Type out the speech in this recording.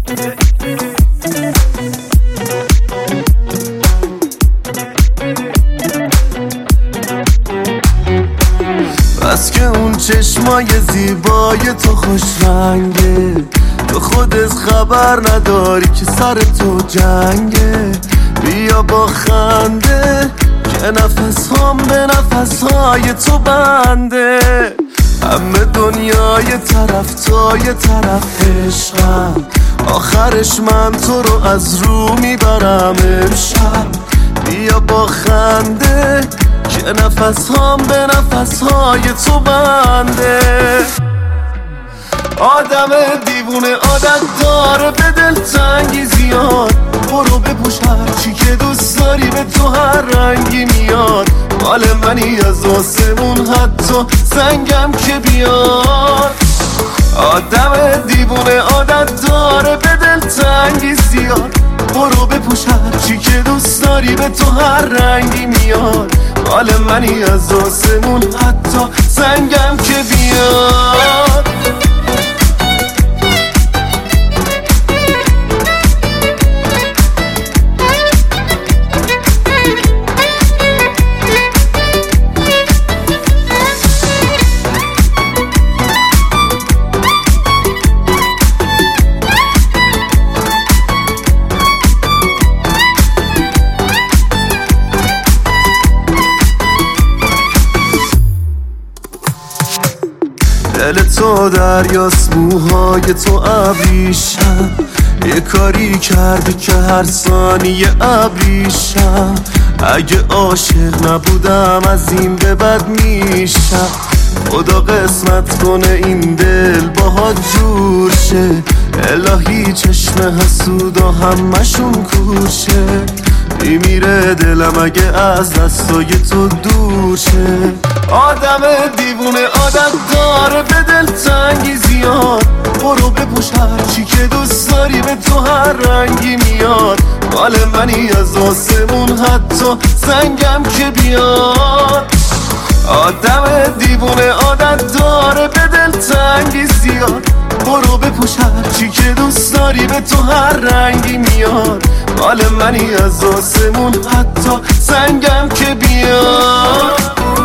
بس که اون چشمای زیبای تو خوش رنگه، تو خودت خبر نداری که سر تو جنگه. بیا با خنده که نفس هم به نفس های تو بنده. همه دنیای طرف تای طرف عشقم، آخرش من تو رو از رو میبرم امشب. بیا با خنده که نفس هم به نفس های تو بنده. آدم دیوونه عادت داره به دلتنگی زیاد، برو بپوش هرچی که دوست داری به تو هر رنگی میاد. مال منی از آسمون حتی سنگم که بیاد. آدم دیوونه عادت داره به دلتنگی زیاد، برو بپوش هرچی که دوست داری به تو هر رنگی میاد. مال منی از آسمون حتی سنگم که بیاد. دل تو دریاست، موهای تو ابریشم، یه کاری کردی که هر ثانیه ابریشم. اگه عاشق نبودم از این به بد میشم، خدا قسمت کنه این دل باهات جور شه. الهی چشم حسودا همشون کوشه، میمیره دلم اگه از دستای تو دور شه. آدم دیوونه عادت داره به دلتنگی زیاد، برو بپوش هرچی که دوست داری به تو هر رنگی میاد. مال منی از آسمون حتی سنگم که بیاد. آدم دیوونه عادت داره به دلتنگی زیاد، برو بپوش هرچی که دوست داری به تو هر رنگی میاد. مال منی از آسمون حتی سنگم که بیاد.